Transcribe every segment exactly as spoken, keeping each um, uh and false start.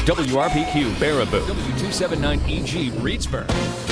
W R P Q, Baraboo. W two seventy-nine E G, Reedsburg.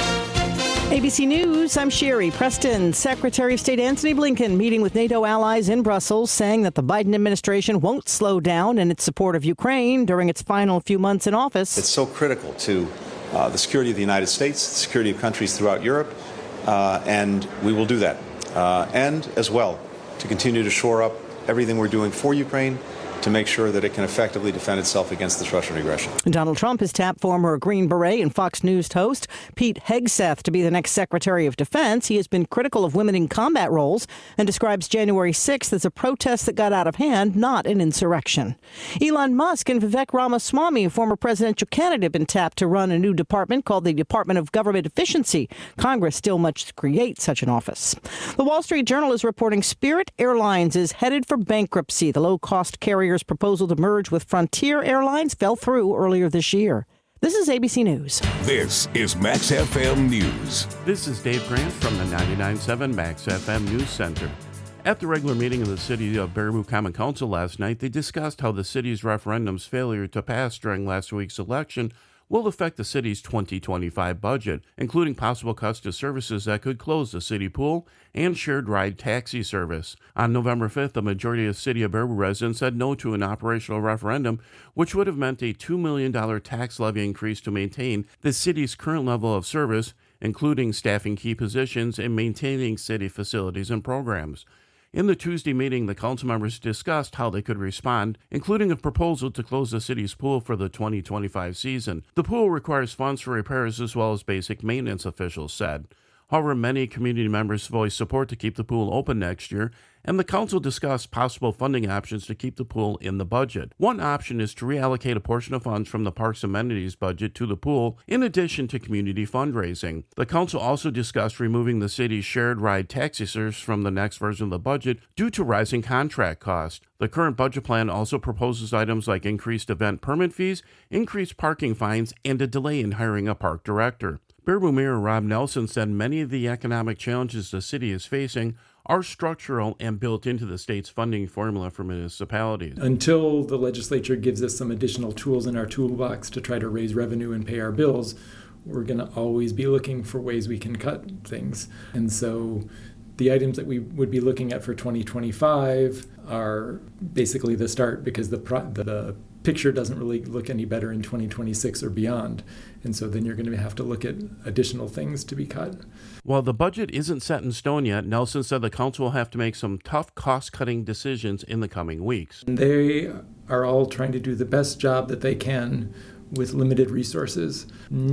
A B C News, I'm Sherry Preston. Secretary of State Antony Blinken meeting with NATO allies in Brussels, saying that the Biden administration won't slow down in its support of Ukraine during its final few months in office. It's so critical to uh, the security of the United States, the security of countries throughout Europe, uh, and we will do that. Uh, and as well, to continue to shore up everything we're doing for Ukraine, to make sure that it can effectively defend itself against this Russian aggression. Donald Trump has tapped former Green Beret and Fox News host Pete Hegseth to be the next Secretary of Defense. He has been critical of women in combat roles and describes January sixth as a protest that got out of hand, not an insurrection. Elon Musk and Vivek Ramaswamy, a former presidential candidate, have been tapped to run a new department called the Department of Government Efficiency. Congress still must create such an office. The Wall Street Journal is reporting Spirit Airlines is headed for bankruptcy. The low-cost carrier proposal to merge with Frontier Airlines fell through earlier this year. This is A B C News. This is Max F M News. This is Dave Grant from the ninety-nine point seven Max F M News Center. At the regular meeting of the City of Baraboo Common Council last night, they discussed how the city's referendum's failure to pass during last week's election will affect the city's twenty twenty-five budget, including possible cuts to services that could close the city pool and shared ride taxi service. On November fifth, the majority of City of Baraboo residents said no to an operational referendum, which would have meant a two million dollars tax levy increase to maintain the city's current level of service, including staffing key positions and maintaining city facilities and programs. In the Tuesday meeting, the council members discussed how they could respond, including a proposal to close the city's pool for the twenty twenty-five season. The pool requires funds for repairs as well as basic maintenance, officials said. However, many community members voiced support to keep the pool open next year, and the council discussed possible funding options to keep the pool in the budget. One option is to reallocate a portion of funds from the parks amenities budget to the pool, in addition to community fundraising. The council also discussed removing the city's shared ride taxi service from the next version of the budget due to rising contract costs. The current budget plan also proposes items like increased event permit fees, increased parking fines, and a delay in hiring a park director. Baraboo Mayor Rob Nelson said many of the economic challenges the city is facing are structural and built into the state's funding formula for municipalities. Until the legislature gives us some additional tools in our toolbox to try to raise revenue and pay our bills, we're going to always be looking for ways we can cut things. And so the items that we would be looking at for twenty twenty-five are basically the start, because the pro- the picture doesn't really look any better in twenty twenty-six or beyond. And so then you're going to have to look at additional things to be cut. While the budget isn't set in stone yet, Nelson said the council will have to make some tough cost-cutting decisions in the coming weeks. They are all trying to do the best job that they can with limited resources.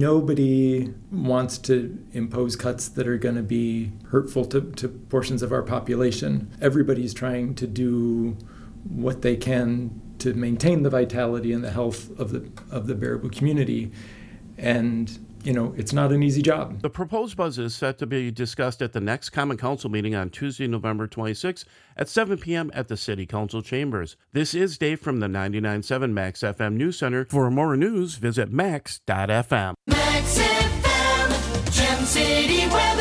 Nobody wants to impose cuts that are going to be hurtful to, to portions of our population. Everybody's trying to do what they can to maintain the vitality and the health of the of the Baraboo community. And, you know, it's not an easy job. The proposed budget is set to be discussed at the next Common Council meeting on Tuesday, November twenty-sixth at seven p.m. at the City Council Chambers. This is Dave from the ninety-nine point seven Max F M News Center. For more news, visit max dot f m. Max F M, Gem City weather.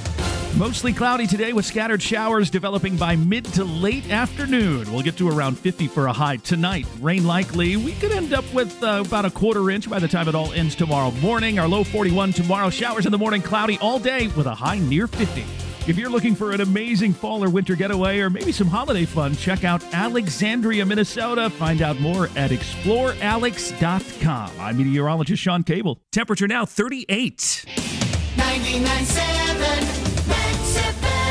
Mostly cloudy today with scattered showers developing by mid to late afternoon. We'll get to around fifty for a high tonight. Rain likely. We could end up with uh, about a quarter inch by the time it all ends tomorrow morning. Our low forty-one tomorrow. Showers in the morning, cloudy all day with a high near fifty. If you're looking for an amazing fall or winter getaway or maybe some holiday fun, check out Alexandria, Minnesota. Find out more at explore alex dot com. I'm meteorologist Sean Cable. Temperature now thirty-eight. ninety-nine point seven Max F M.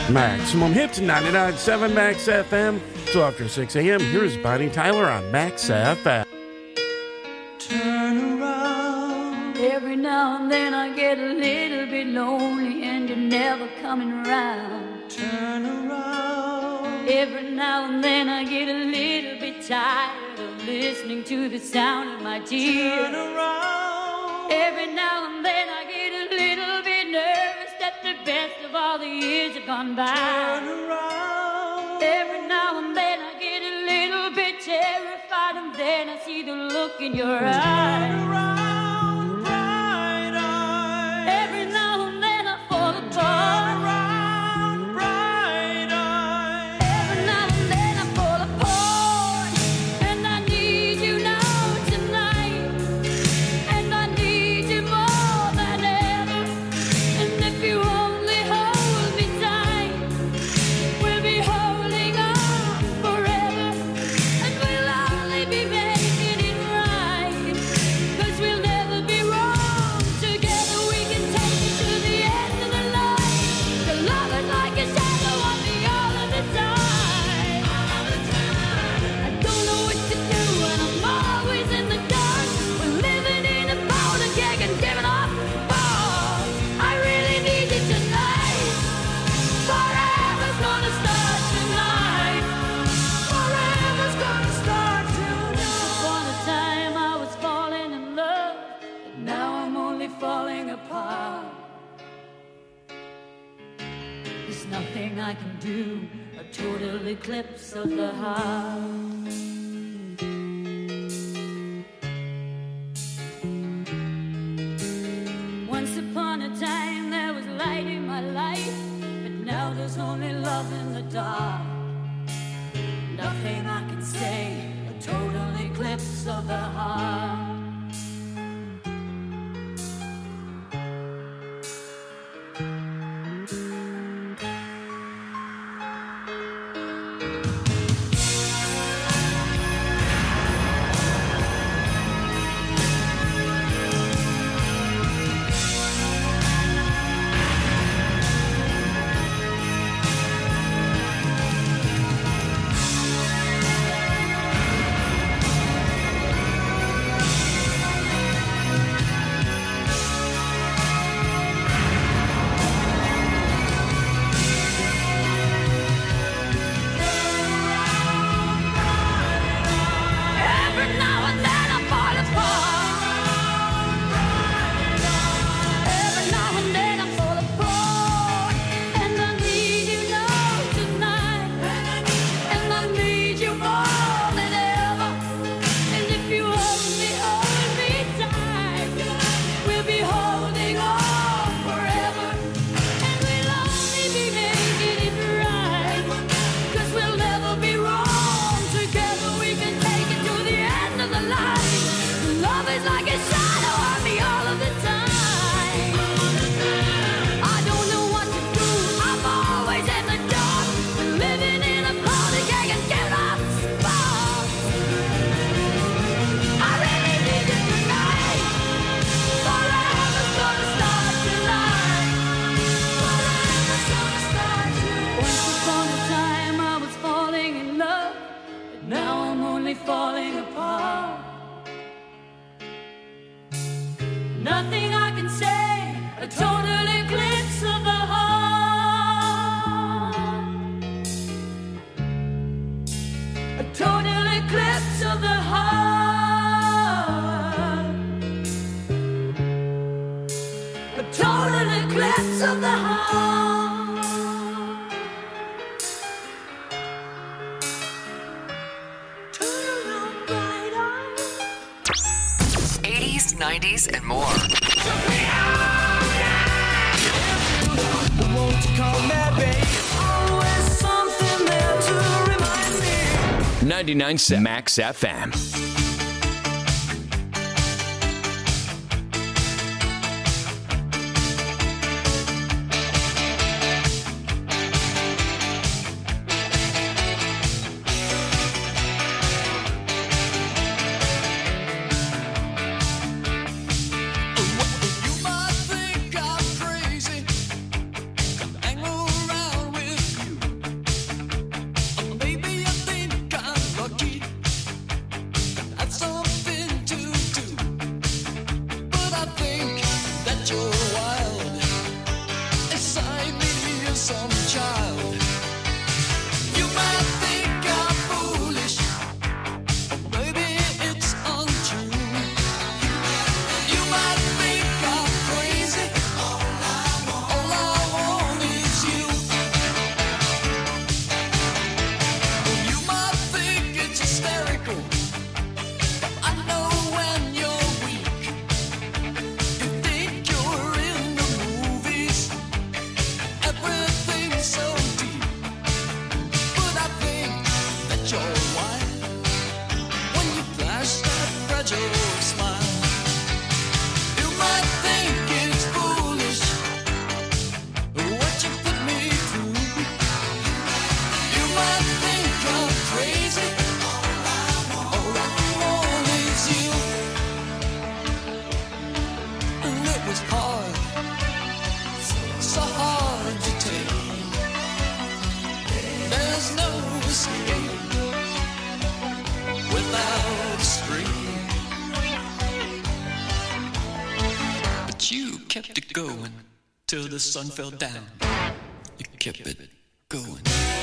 Maximum Hits, ninety-nine point seven Max F M. So after six a.m., here's Bonnie Tyler on Max F M. Turn around. Every now and then I get a little bit lonely and you're never coming around. Turn around. Every now and then I get a little bit tired of listening to the sound of my tears. Turn around. Every now and then I get a little bit nervous that the best of all the years have gone by. Turn around. Every now and then I get a little bit terrified, and then I see the look in your eyes. Turn around, bright eyes. Every now and then I fall apart. Turn around, bright eyes. Every now and then I fall apart, and I need you now tonight, and I need you more than ever. And if you only hold me tight, we'll be holding on forever, and we'll only be making it right, 'cause we'll never be wrong. Together we can take it to the end of the line. The love is like a shadow on me all of the time. I don't know what to do and I'm always in the dark. We're living in a powder keg and giving off balls. I really need you tonight. Forever's gonna start tonight. Forever's gonna start tonight. Upon a time I was falling in love, but now I'm only falling apart. There's nothing I can do, a total eclipse of the heart. Once upon a time there was light in my life, but now there's only love in the dark. Nothing I can say, a total eclipse of the heart. Every now and then I fall apart. Every now and then I fall apart, and I need you now tonight, and I need you more than ever. And if you hold me, hold me tight, we'll be holding on forever, and we'll only be making it right, 'cause we'll never be wrong. Together we can take it to the end of the line. Love is like a shadow on me all of the time. I don't know what to do, I'm always in the dark. Living in a powder keg and giving off sparks. I really need you tonight. Forever's gonna start tonight. Forever's gonna start tonight. Once upon a time I was falling in love, but now I'm only falling apart. Nothing I can say, a total eclipse of the heart. A total eclipse of the heart. A total eclipse of the heart. Turn around, bright eyes. eighties, nineties, and more. ninety-nine point seven Max F M. You might think I'm crazy, hang around with kept it going till the sun fell down. You kept it going.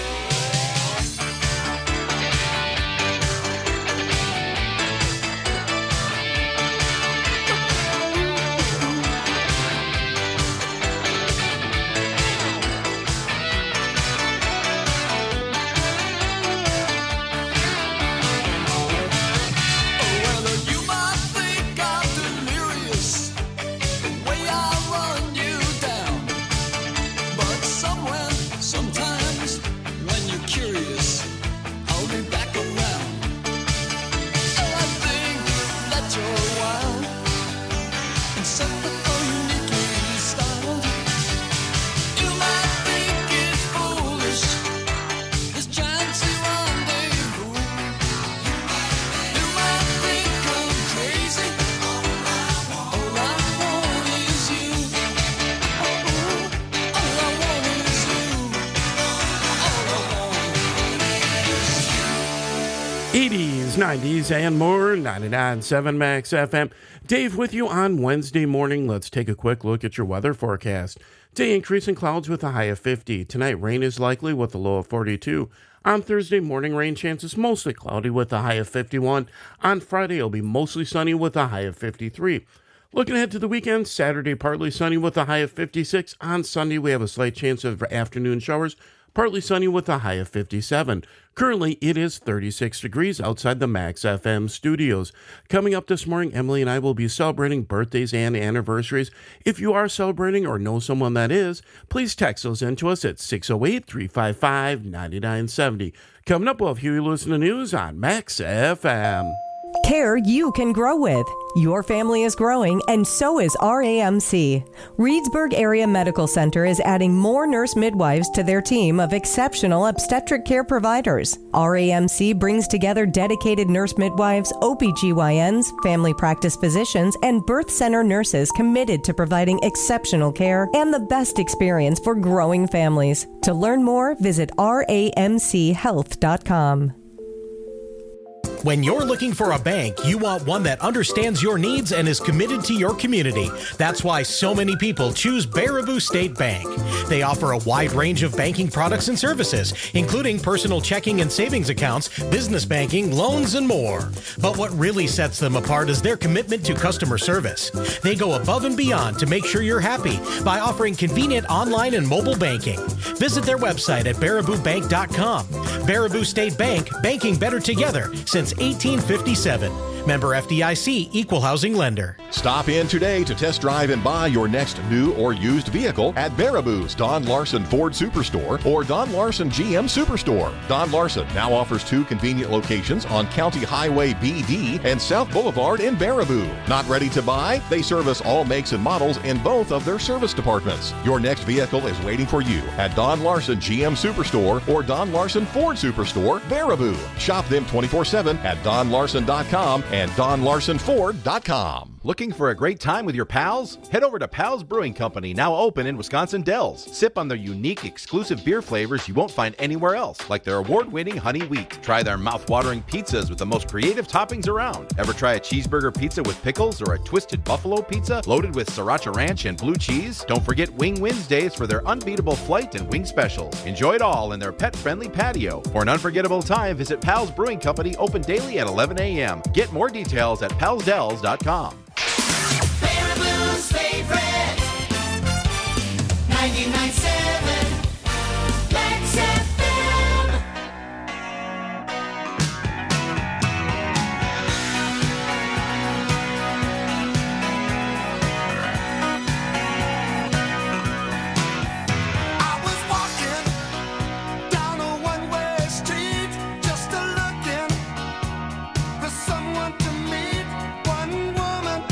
eighties, nineties, and more. ninety-nine point seven Max F M. Dave with you on Wednesday morning. Let's take a quick look at your weather forecast. Day increasing clouds with a high of fifty. Tonight, rain is likely with a low of forty-two. On Thursday, morning rain chances mostly cloudy with a high of fifty-one. On Friday, it'll be mostly sunny with a high of fifty-three. Looking ahead to the weekend, Saturday, partly sunny with a high of fifty-six. On Sunday, we have a slight chance of afternoon showers, partly sunny with a high of fifty-seven. Currently, it is thirty-six degrees outside the Max F M studios. Coming up this morning, Emily and I will be celebrating birthdays and anniversaries. If you are celebrating or know someone that is, please text those in to us at six oh eight, three five five, nine nine seven oh. Coming up, we'll have Huey Lewis in the News on Max F M. Care you can grow with. Your family is growing, and so is R A M C. Reedsburg Area Medical Center is adding more nurse midwives to their team of exceptional obstetric care providers. R A M C brings together dedicated nurse midwives, O B G Y Ns, family practice physicians, and birth center nurses committed to providing exceptional care and the best experience for growing families. To learn more, visit R A M C health dot com. When you're looking for a bank, you want one that understands your needs and is committed to your community. That's why so many people choose Baraboo State Bank. They offer a wide range of banking products and services, including personal checking and savings accounts, business banking, loans, and more. But what really sets them apart is their commitment to customer service. They go above and beyond to make sure you're happy by offering convenient online and mobile banking. Visit their website at baraboo bank dot com. Baraboo State Bank, banking better together since eighteen fifty-seven. Member F D I C, Equal Housing Lender. Stop in today to test drive and buy your next new or used vehicle at Baraboo's Don Larson Ford Superstore or Don Larson G M Superstore. Don Larson now offers two convenient locations on County Highway B D and South Boulevard in Baraboo. Not ready to buy? They service all makes and models in both of their service departments. Your next vehicle is waiting for you at Don Larson G M Superstore or Don Larson Ford Superstore, Baraboo. Shop them twenty-four seven at don larson dot com and don larson ford dot com. Looking for a great time with your pals? Head over to Pals Brewing Company, now open in Wisconsin Dells. Sip on their unique, exclusive beer flavors you won't find anywhere else, like their award-winning Honey Wheat. Try their mouth-watering pizzas with the most creative toppings around. Ever try a cheeseburger pizza with pickles or a twisted buffalo pizza loaded with sriracha ranch and blue cheese? Don't forget Wing Wednesdays for their unbeatable flight and wing specials. Enjoy it all in their pet-friendly patio. For an unforgettable time, visit Pals Brewing Company, open daily at eleven a.m. Get more details at pals dells dot com. Baraboo's favorite, ninety-nine point seven Max F M. I was walking down a one-way street, just a looking for someone to meet. One woman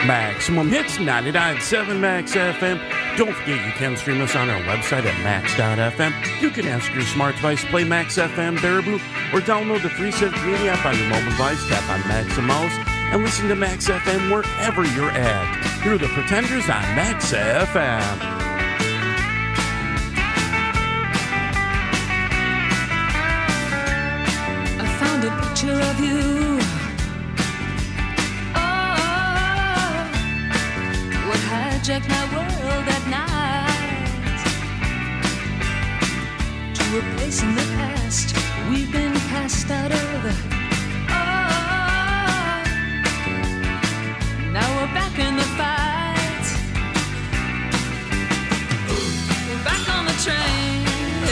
Maximum Hits ninety-nine point seven Max F M. Don't forget you can stream us on our website at max dot f m. You can ask your smart device to play Max F M Baraboo or download the free Civic Media app on your mobile device, tap on Max and Mouse, and listen to Max F M wherever you're at. Through the Pretenders on Max F M. I found a picture of you. Hijack my world at night to a place in the past we've been cast out of. Oh, now we're back in the fight. We're back on the train.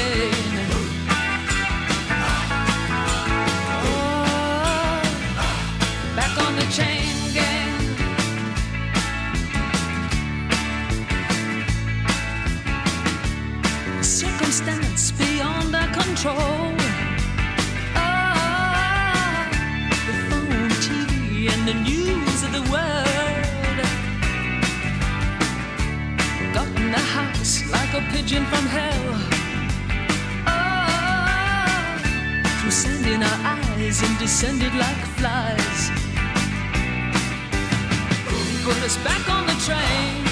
Oh, back on the chain gang. Circumstance beyond our control. Oh, the phone, T V, and the news of the world got in the house like a pigeon from hell. Oh, through sand in our eyes and descended like flies. Put us back on the train.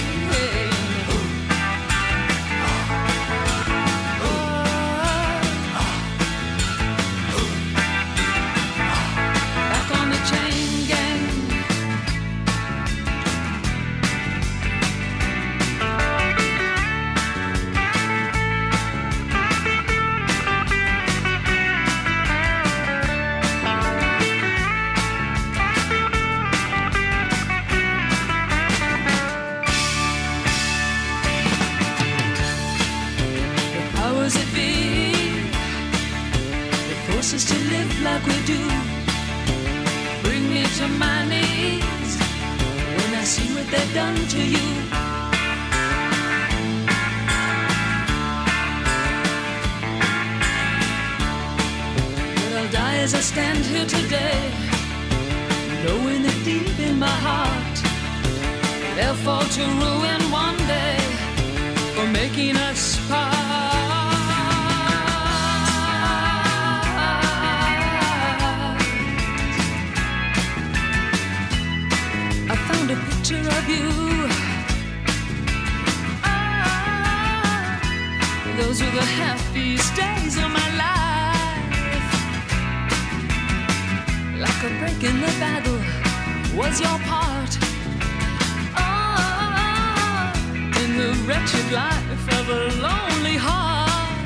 To live like we do, bring me to my knees when I see what they've done to you. But I'll die as I stand here today, knowing that deep in my heart they'll fall to ruin one day for making us part. A picture of you. Ah, those were the happiest days of my life. Like a break in the battle was your part. Ah, in the wretched life of a lonely heart.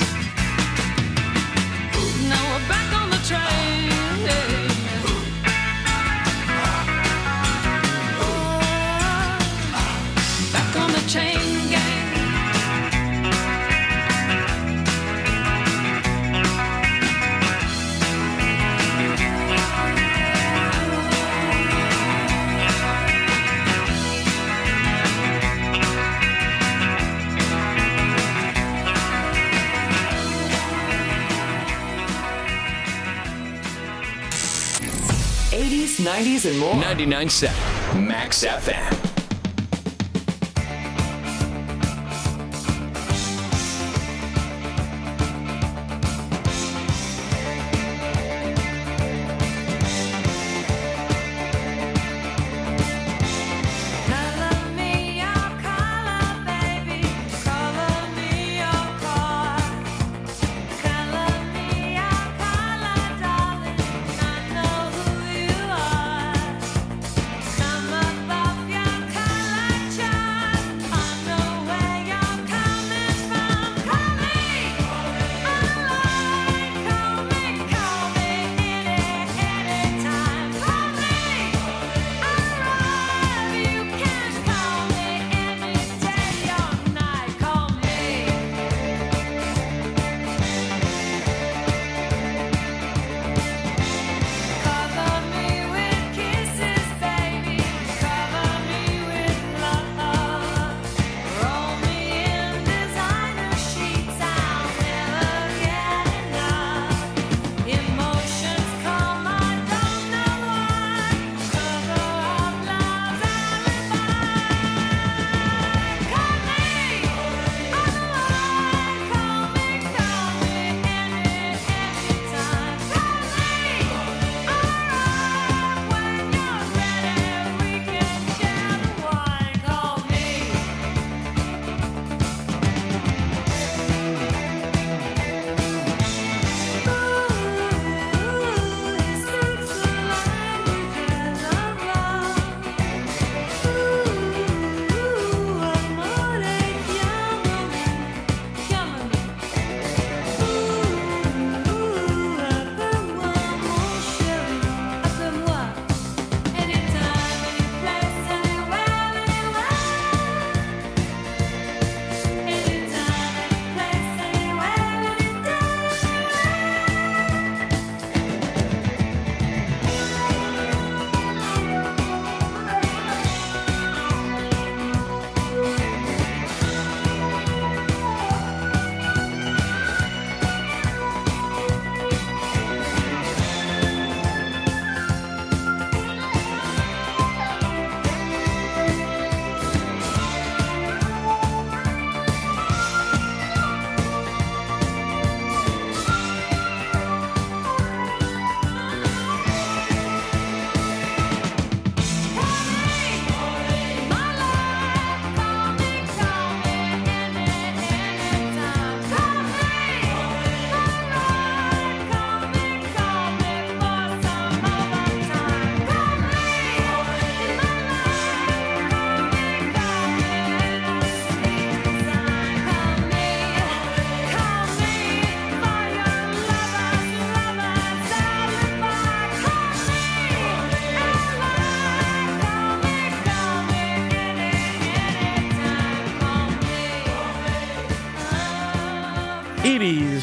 Now we're back on the train. Chain gang. eighties, nineties, and more. ninety-nine point seven Max F M. Come above your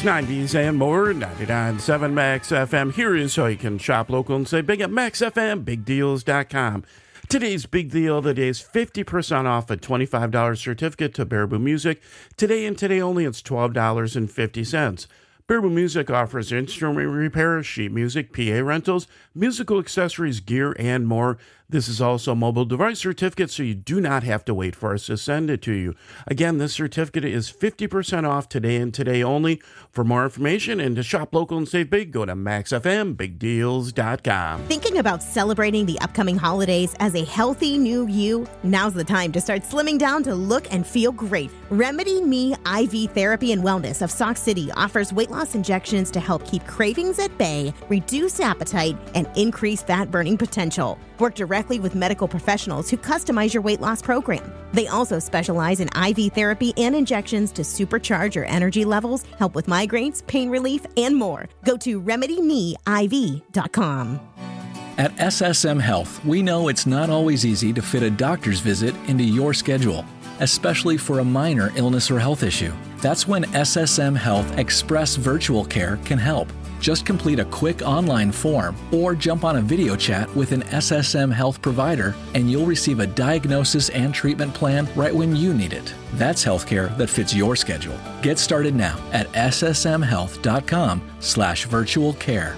eighties, nineties, and more. ninety-nine point seven Max F M. Here is how you can shop local and save big at Max F M big deals dot com. Today's big deal of the day is fifty percent off a twenty-five dollars certificate to Baraboo Music. Today and today only, it's twelve dollars and fifty cents. Baraboo Music offers instrument repair, sheet music, P A rentals, musical accessories, gear, and more. This is also a mobile device certificate, so you do not have to wait for us to send it to you. Again, this certificate is fifty percent off today and today only. For more information and to shop local and save big, go to Max F M big deals dot com. Thinking about celebrating the upcoming holidays as a healthy new you? Now's the time to start slimming down to look and feel great. Remedy Me I V Therapy and Wellness of Sauk City offers weight loss injections to help keep cravings at bay, reduce appetite, and increase fat burning potential. Work directly with medical professionals who customize your weight loss program. They also specialize in I V therapy and injections to supercharge your energy levels, help with migraines, pain relief, and more. Go to remedy me I V dot com. At S S M Health, we know it's not always easy to fit a doctor's visit into your schedule, especially for a minor illness or health issue. That's when S S M Health Express Virtual Care can help. Just complete a quick online form or jump on a video chat with an S S M Health provider and you'll receive a diagnosis and treatment plan right when you need it. That's healthcare that fits your schedule. Get started now at S S M health dot com slash virtual care.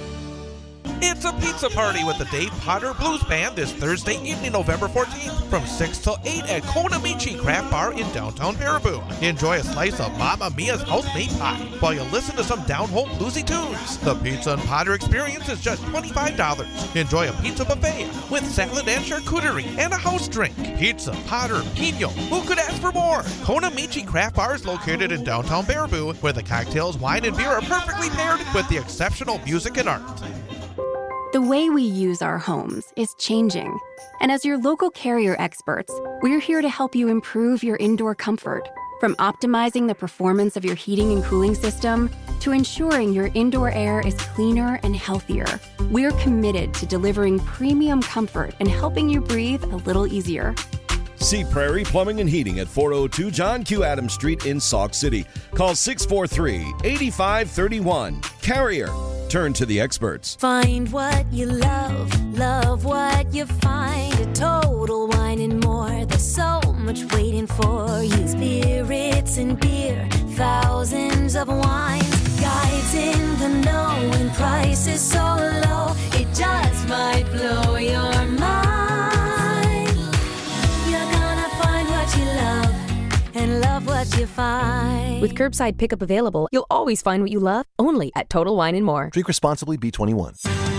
It's a pizza party with the Dave Potter Blues Band this Thursday evening, November fourteenth, from six till eight at Konamichi Craft Bar in downtown Baraboo. Enjoy a slice of Mamma Mia's house-made pie while you listen to some down-home bluesy tunes. The Pizza and Potter experience is just twenty-five dollars. Enjoy a pizza buffet with salad and charcuterie and a house drink. Pizza, Potter, Pino. Who could ask for more? Konamichi Craft Bar is located in downtown Baraboo, where the cocktails, wine, and beer are perfectly paired with the exceptional music and art. The way we use our homes is changing. And as your local Carrier experts, we're here to help you improve your indoor comfort. From optimizing the performance of your heating and cooling system to ensuring your indoor air is cleaner and healthier, we're committed to delivering premium comfort and helping you breathe a little easier. See Prairie Plumbing and Heating at four oh two John Q. Adams Street in Sauk City. Call six four three, eight five three one. Carrier. Turn to the experts. Find what you love, love what you find. A Total Wine and More. There's so much waiting for you. Spirits and beer, thousands of wines. Guides in the know and prices so low. It just might blow your mind. You're gonna find what you love and love what you find. With curbside pickup available, you'll always find what you love, only at Total Wine and More. Drink responsibly, B twenty-one.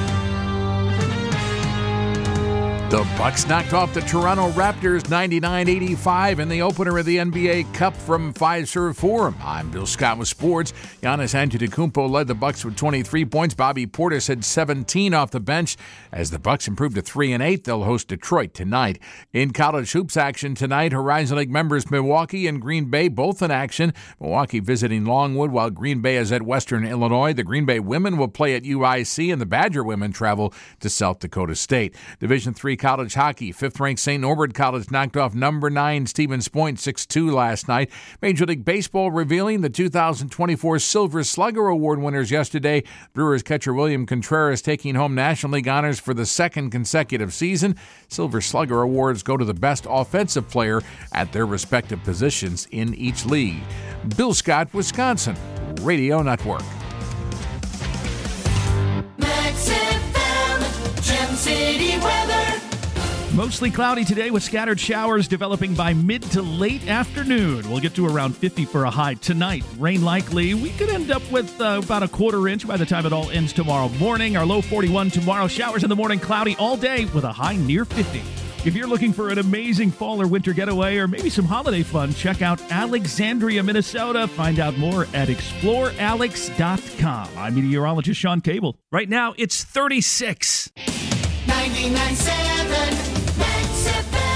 The Bucks knocked off the Toronto Raptors ninety-nine eighty-five in the opener of the N B A Cup from Fiserv Forum. I'm Bill Scott with sports. Giannis Antetokounmpo led the Bucks with twenty-three points. Bobby Portis had seventeen off the bench. As the Bucks improved to three and eight, they'll host Detroit tonight. In college hoops action tonight, Horizon League members Milwaukee and Green Bay both in action. Milwaukee visiting Longwood while Green Bay is at Western Illinois. The Green Bay women will play at U I C and the Badger women travel to South Dakota State. Division three college hockey. Fifth-ranked Saint Norbert College knocked off number nine Stevens Point six two last night. Major League Baseball revealing the two thousand twenty-four Silver Slugger Award winners yesterday. Brewers catcher William Contreras taking home National League honors for the second consecutive season. Silver Slugger Awards go to the best offensive player at their respective positions in each league. Bill Scott, Wisconsin Radio Network. Max F M, Gem City weather. Mostly cloudy today with scattered showers developing by mid to late afternoon. We'll get to around fifty for a high tonight. Rain likely. We could end up with uh, about a quarter inch by the time it all ends tomorrow morning. Our low forty-one tomorrow. Showers in the morning, cloudy all day with a high near fifty. If you're looking for an amazing fall or winter getaway or maybe some holiday fun, check out Alexandria, Minnesota. Find out more at explore alex dot com. I'm meteorologist Sean Cable. Right now, it's thirty-six. ninety-nine point seven Max F M.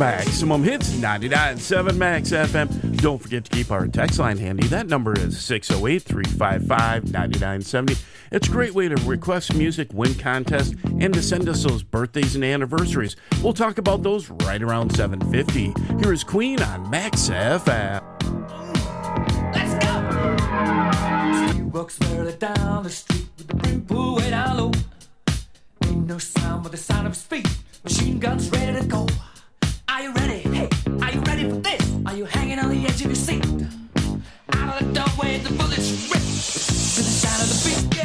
Maximum Hits, ninety-nine point seven Max F M. Don't forget to keep our text line handy. That number is six oh eight, three five five, nine nine seven oh. It's a great way to request music, win contests, and to send us those birthdays and anniversaries. We'll talk about those right around seven fifty. Here is Queen on Max F M. Let's go! She walks barely down the street with the brim pulled way down low. Ain't no sound but the sound of his feet. Machine guns ready to go. Are you ready? Hey, are you ready for this? Are you hanging on the edge of your seat? Out of the doorway, the bullets rip to the sound of the beat.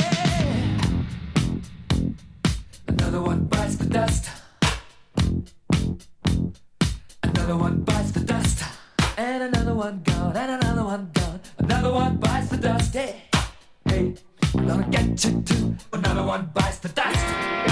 Yeah. Another one bites the dust. Another one bites the dust. And another one gone. And another one gone. Another one bites the dust. Hey, hey, I'm gonna get you too. Another one bites the dust.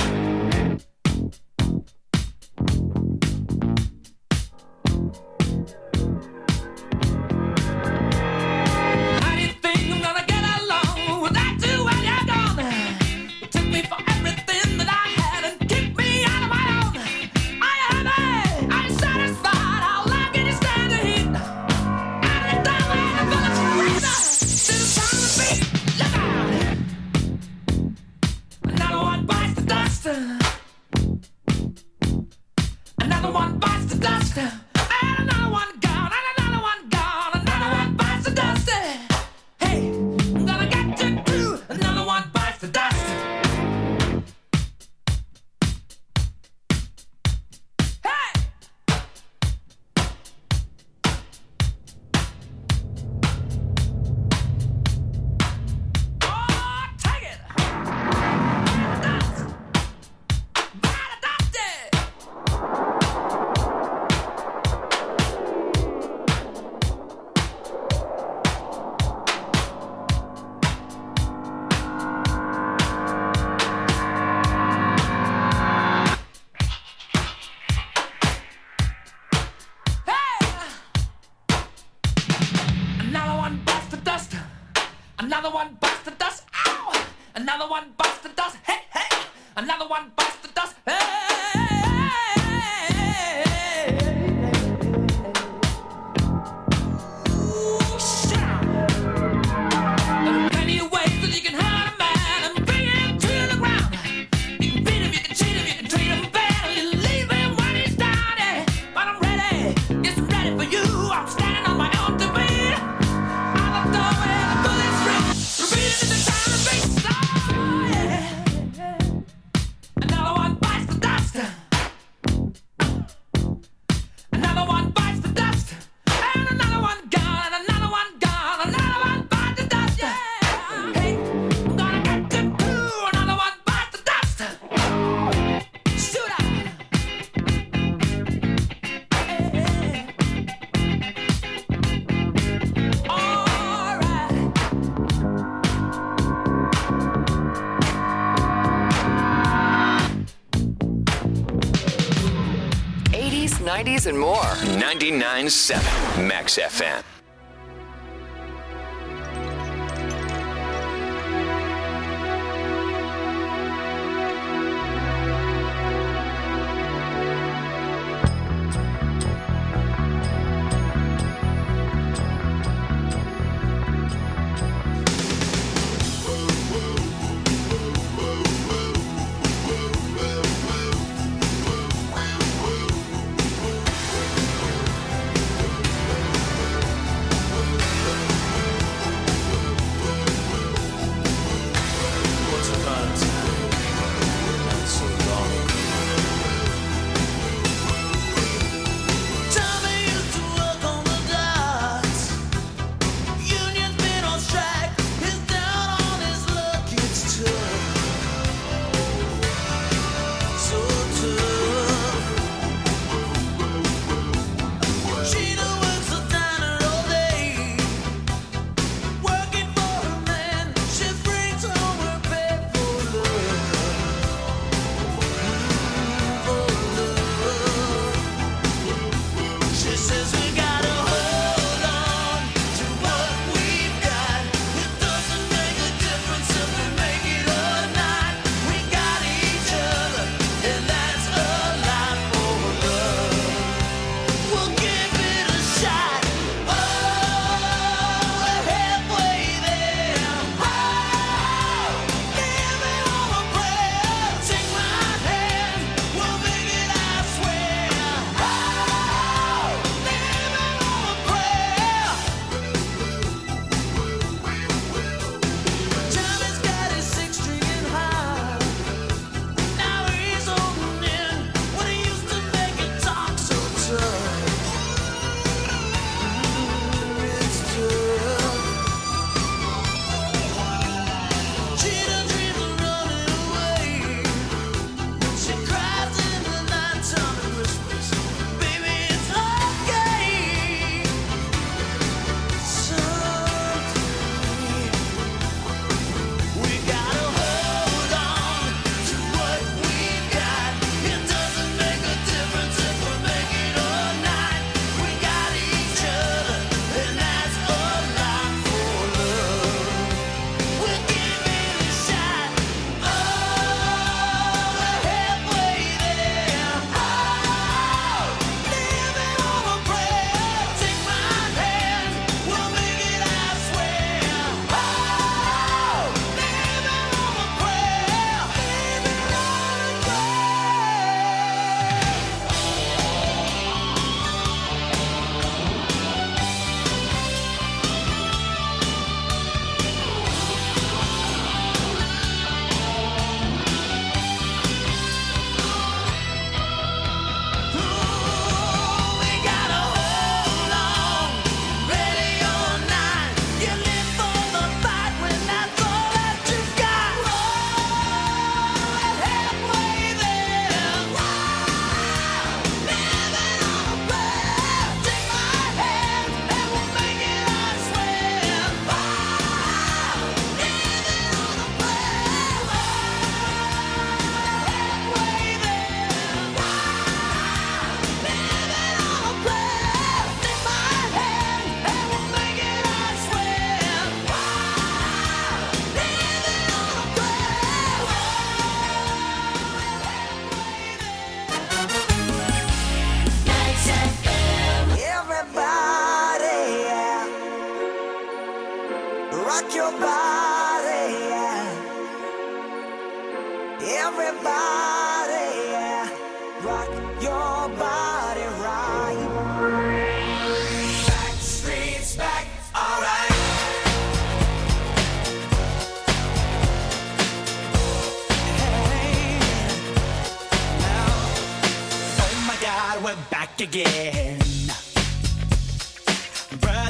Another one bites the dust, and another one gone, and another one gone, another one bites the dust. Hey, I'm gonna get you too. Another one bites the dust. Hey! Oh, take it! Another one bites the dust. Ow! Another one bites the dust. Hey, hey! Another one bites the dust. Hey! Ooh, shit! There are plenty of ways that you can hurt a man and bring him to the ground. You can beat him, you can cheat him, you can treat him bad, you leave him when he's down. Yeah. But I'm ready, yes, I'm ready for you. I'm standing on my own to beat. Another one bites the dust. Another one bites the dust. And another one gone. And another one gone. Another one bites the dust. Yeah. Hey, I'm gonna get you too. Another one bites the dust. Shoot up. Hey. All right. eighties, nineties, and more. ninety-nine point seven Max F M.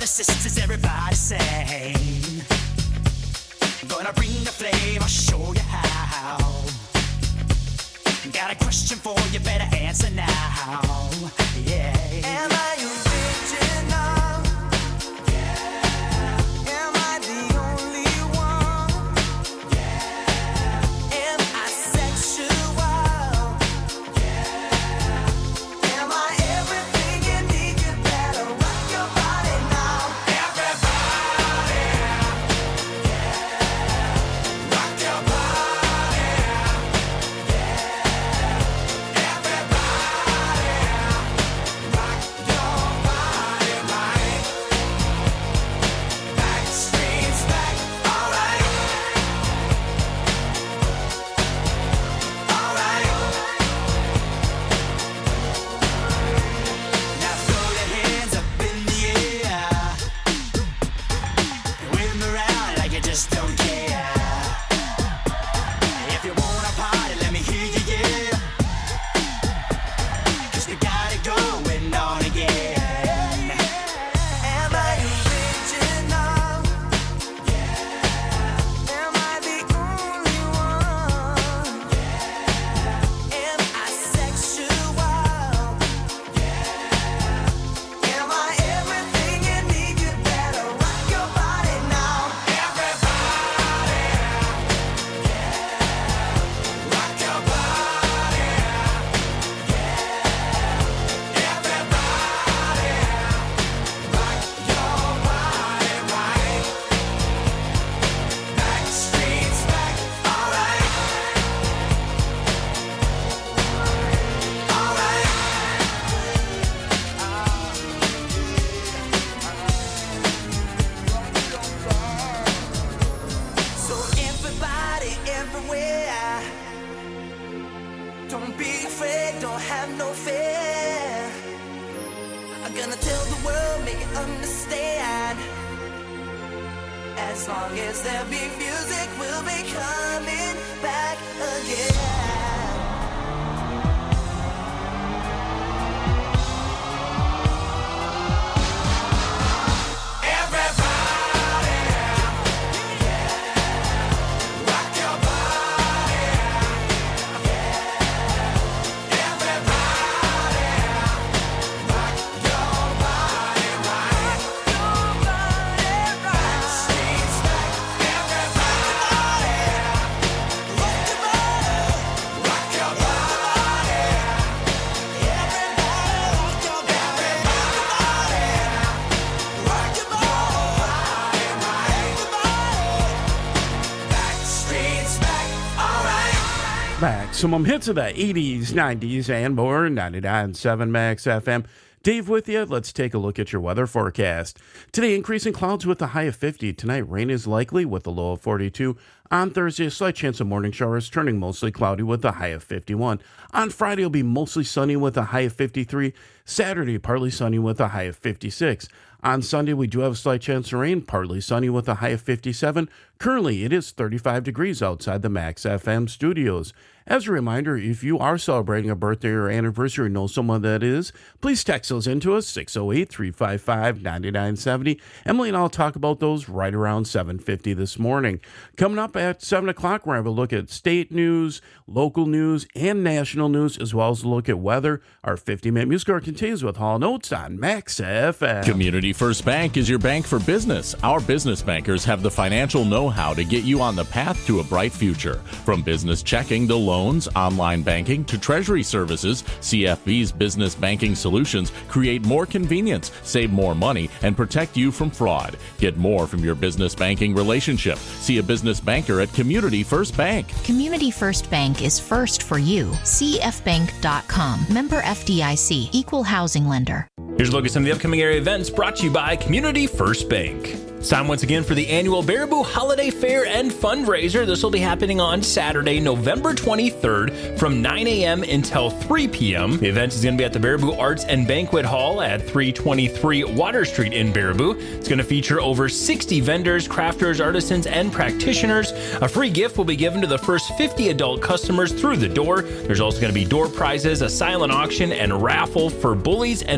brothers, sisters, everybody sing. Gonna bring the flame, I'll show you how. Got a question for you, better answer now. Yeah. Am I original? Yeah. Am I the only one? Yeah. Am I sexual? Yeah. Am I everything you need? You better rock your body now. Everybody. Yeah. Rock your body. Yeah. Everybody. Rock your body right. Backstreet's back. All right. All right. Now throw your hands up in the air. Wave 'em around like you just don't care. If you wanna party, let me hear you, yeah. 'Cause we got it going on again. Am I original? Yeah. Am I the only one? Yeah. Am I sexual? Yeah. Am I everything you need? You better rock your body now. Everybody. Yeah. Rock your body. Yeah. Everybody. Rock your body right. Backstreet's back. All right. All right. So everybody everywhere, don't be afraid, don't have no fear. I'm gonna tell the world, make it understand. As long as there be music, we'll be coming back again. Everybody, yeah. Rock your body, yeah. Everybody, rock your body right. Backstreet's back. Everybody, rock your body, rock your body. Everybody, rock your body, rock your body right. Backstreet's back. All right. Maximum hits of the eighties, nineties, and more. ninety-nine point seven Max F M. Dave with you. Let's take a look at your weather forecast. Today, increasing clouds with a high of fifty. Tonight, rain is likely with a low of forty-two. On Thursday, a slight chance of morning showers, turning mostly cloudy with a high of fifty-one. On Friday, it'll be mostly sunny with a high of fifty-three. Saturday, partly sunny with a high of fifty-six. On Sunday, we do have a slight chance of rain, partly sunny with a high of fifty-seven. Currently, it is thirty-five degrees outside the Max F M studios. As a reminder, if you are celebrating a birthday or anniversary or know someone that is, please text those into us, six oh eight, three five five, nine nine seven oh. Emily and I will talk about those right around seven fifty this morning. Coming up at seven o'clock, we're going to have a look at state news, local news, and national news, as well as a look at weather. Our fifty-minute music hour continues with Hall Notes on Max F M. Community First Bank is your bank for business. Our business bankers have the financial know-how to get you on the path to a bright future. From business checking to loans, online banking to treasury services, C F B's business banking solutions create more convenience, save more money, and protect you from fraud. Get more from your business banking relationship. See a business banker at Community First Bank. Community First Bank is first for you. C F bank dot com. Member F D I C. Equal housing lender. Here's a look at some of the upcoming area events brought to you by Community First Bank. It's time once again for the annual Baraboo Holiday Fair and Fundraiser. This will be happening on Saturday, November twenty-third from nine a.m. until three p.m. The event is going to be at the Baraboo Arts and Banquet Hall at three twenty-three Water Street in Baraboo. It's going to feature over sixty vendors, crafters, artisans, and practitioners. A free gift will be given to the first fifty adult customers through the door. There's also going to be door prizes, a silent auction, and raffle for Bullies and Friends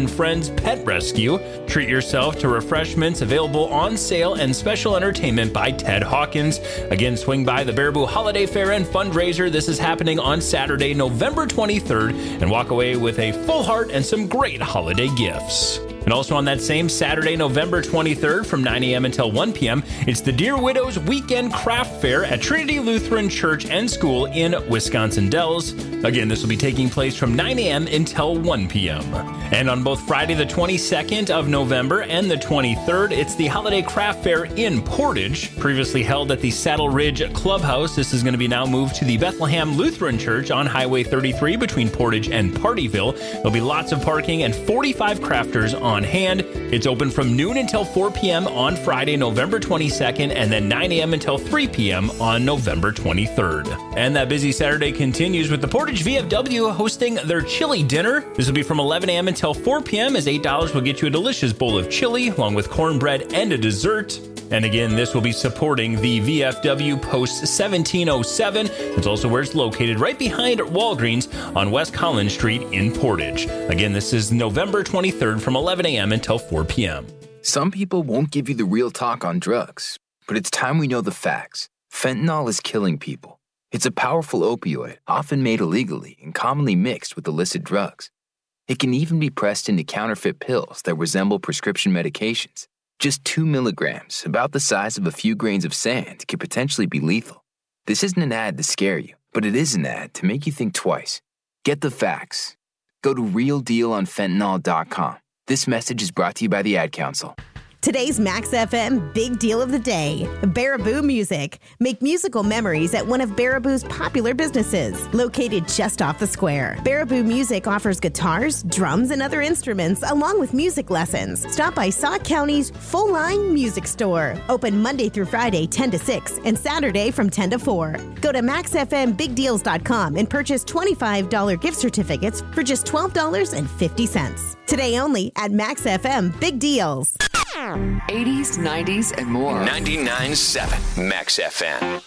Pet Rescue. Treat yourself to refreshments available on sale and special entertainment by Ted Hawkins. Again, swing by the Baraboo Holiday Fair and Fundraiser. This is happening on Saturday, November twenty-third, and walk away with a full heart and some great holiday gifts. And also on that same Saturday, November twenty-third, from nine a.m. until one p.m., it's the Dear Widows Weekend Craft Fair at Trinity Lutheran Church and School in Wisconsin Dells. Again, this will be taking place from nine a.m. until one p.m. And on both Friday the twenty-second of November and the twenty-third, it's the Holiday Craft Fair in Portage, previously held at the Saddle Ridge Clubhouse. This is going to be now moved to the Bethlehem Lutheran Church on Highway thirty-three between Portage and Partyville. There'll be lots of parking and forty-five crafters on on hand. It's open from noon until four p.m. on Friday, November twenty-second, and then nine a.m. until three p.m. on November twenty-third. And that busy Saturday continues with the Portage V F W hosting their chili dinner. This will be from eleven a.m. until four p.m. as eight dollars will get you a delicious bowl of chili along with cornbread and a dessert. And again, this will be supporting the V F W Post seventeen oh seven. It's also where it's located, right behind Walgreens on West Collins Street in Portage. Again, this is November twenty-third from eleven a.m. until four p.m. Some people won't give you the real talk on drugs, but it's time we know the facts. Fentanyl is killing people. It's a powerful opioid, often made illegally and commonly mixed with illicit drugs. It can even be pressed into counterfeit pills that resemble prescription medications. Just two milligrams, about the size of a few grains of sand, could potentially be lethal. This isn't an ad to scare you, but it is an ad to make you think twice. Get the facts. Go to real deal on fentanyl dot com. This message is brought to you by the Ad Council. Today's Max F M Big Deal of the Day, Baraboo Music. Make musical memories at one of Baraboo's popular businesses, located just off the square. Baraboo Music offers guitars, drums, and other instruments, along with music lessons. Stop by Sauk County's full-line music store. Open Monday through Friday, ten to six, and Saturday from ten to four. Go to max f m big deals dot com and purchase twenty-five dollars gift certificates for just twelve dollars and fifty cents. Today only at Max F M Big Deals. eighties, nineties, and more. ninety-nine point seven Max F M.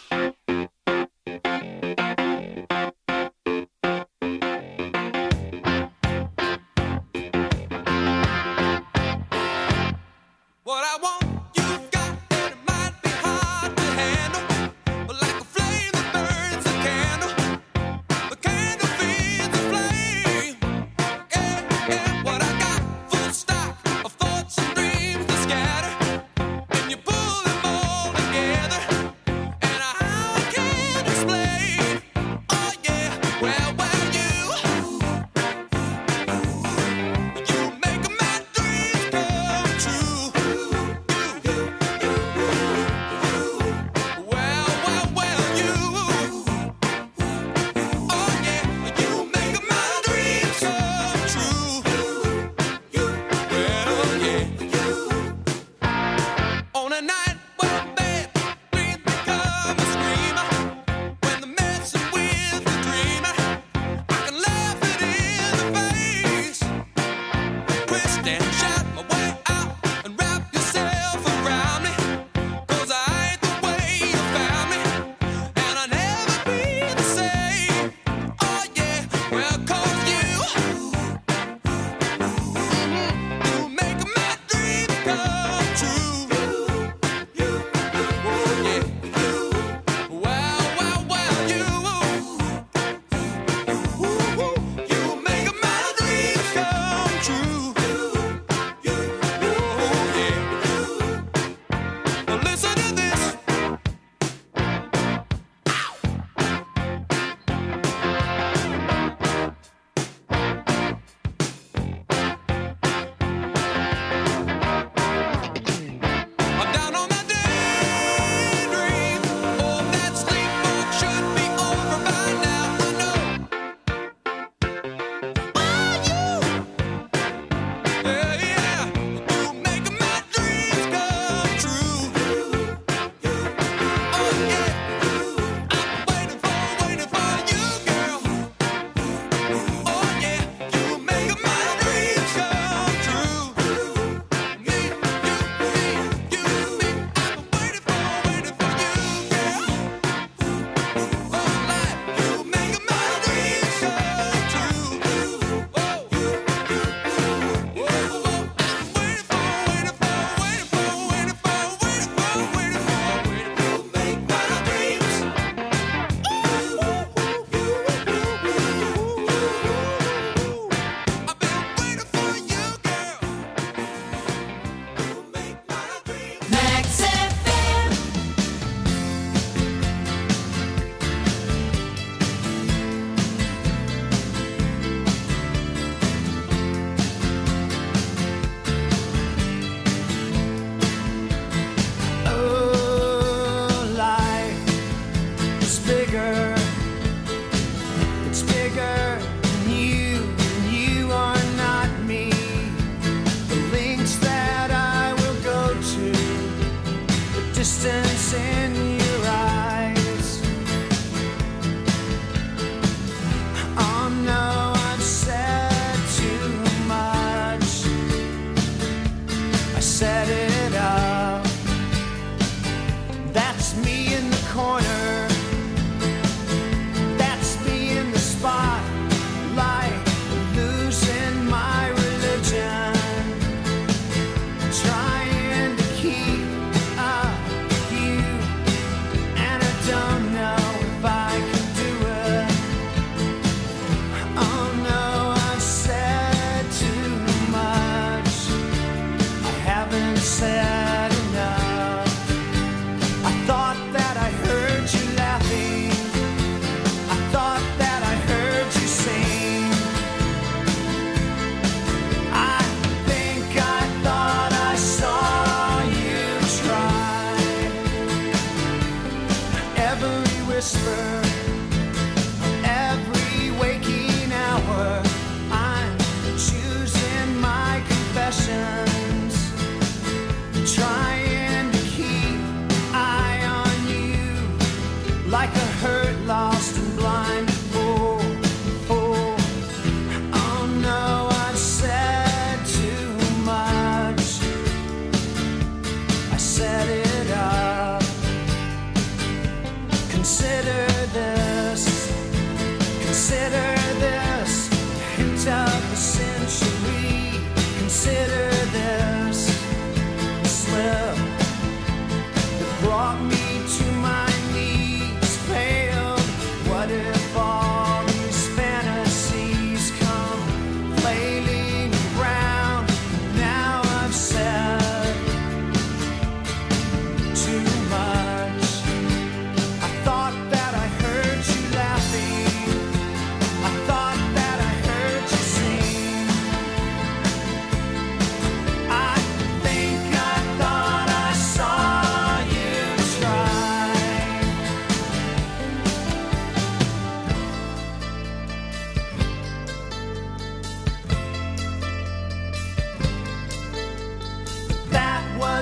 What I want, you've got, and it might be hard to handle. But like a flame that burns a candle, the candle feeds the flame. Yeah, yeah, what I got, full stock of thoughts and dreams that scatter. And you pull them all together, and I can't explain. Oh yeah, well, well, you, you make my dreams come true.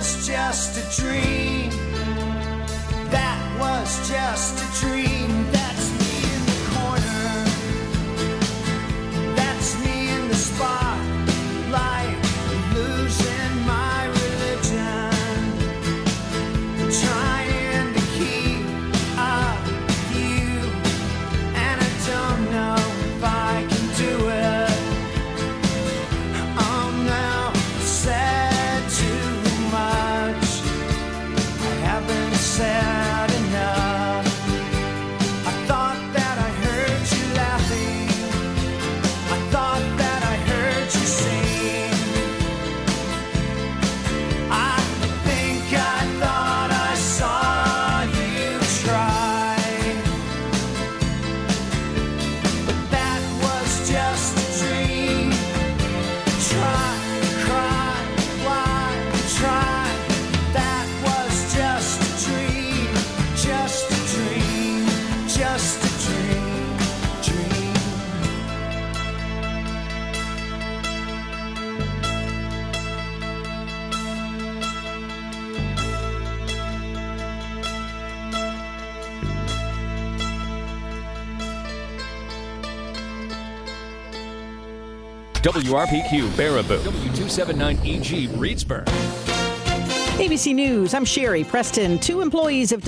was just a dream. That was just a dream. That's me in the corner. That's me in the spotlight, losing my religion, trying to keep up with you, and I don't know if I can do it. I'm now said too much. I haven't said enough. I thought that I heard you laughing. I thought that I heard you sing. I think I thought I saw you try. But that was just a dream. Try, cry, why, try. That was just a dream. Just a dream. Just a dream. Dream. W R P Q Baraboo. W two seventy-nine E G Reedsburg. A B C News, I'm Sherry Preston. Two employees have